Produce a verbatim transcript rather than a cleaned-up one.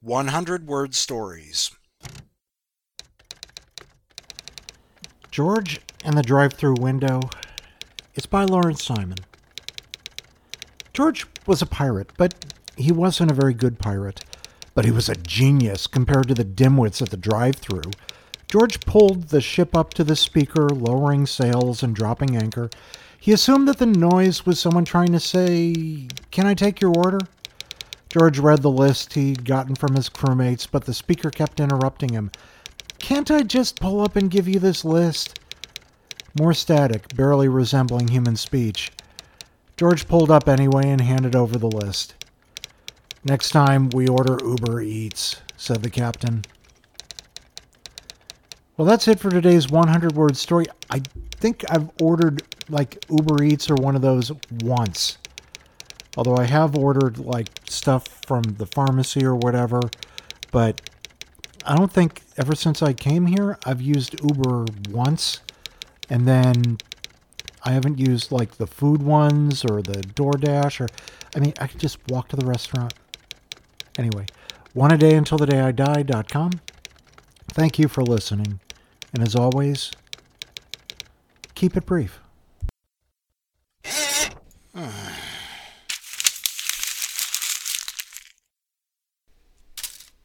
one hundred word stories. George and the Drive-Thru Window. It's by Lawrence Simon. George was a pirate, but he wasn't a very good pirate. But he was a genius compared to the dimwits at the drive-thru. George pulled the ship up to the speaker, lowering sails and dropping anchor. He assumed that the noise was someone trying to say, "Can I take your order?" George read the list he'd gotten from his crewmates, but the speaker kept interrupting him. "Can't I just pull up and give you this list?" More static, barely resembling human speech. George pulled up anyway and handed over the list. "Next time we order Uber Eats," said the captain. Well, that's it for today's one hundred word story. I think I've ordered like Uber Eats or one of those once. Although I have ordered like stuff from the pharmacy or whatever, but I don't think ever since I came here I've used Uber once, and then I haven't used like the food ones or the DoorDash, or I mean I could just walk to the restaurant. Anyway, one a day until the day I die dot com. Thank you for listening, and as always, keep it brief.